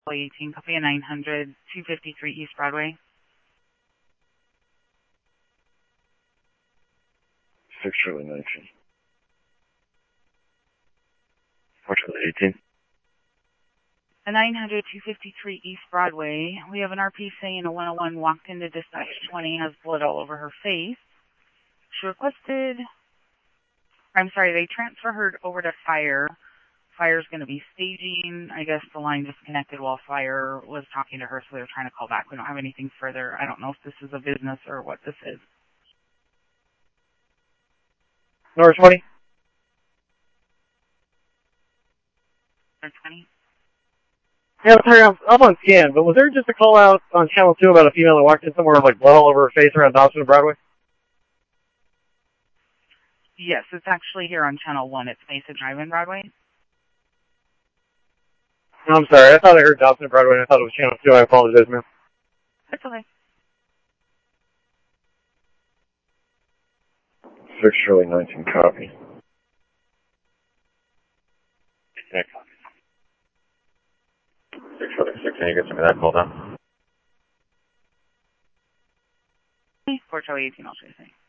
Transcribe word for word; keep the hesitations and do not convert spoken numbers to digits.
eighteen, copy a nine hundred, two fifty-three East Broadway. six Charlie nineteen. four Charlie eighteen. A nine hundred, two fifty-three East Broadway. We have an R P saying a one oh one walked into dispatch twenty, has blood all over her face. She requested, I'm sorry, they transfer her over to fire. Fire's going to be staging. I guess the line disconnected while fire was talking to her, so they were trying to call back. We don't have anything further. I don't know if this is a business or what this is. North twenty. North twenty. Yeah, sorry, I'm, I'm on scan, but was there just a call out on Channel two about a female that walked in somewhere with like blood all over her face around Dobson and Broadway? Yes, it's actually here on Channel one. It's Mesa Drive in Broadway. I'm sorry, I thought I heard Dobson and Broadway and I thought it was Channel two. I apologize, ma'am. That's okay. six Charlie nineteen, copy. Yeah, copy. six Charlie six, can you get some of that call down? four Charlie eighteen, I'll say.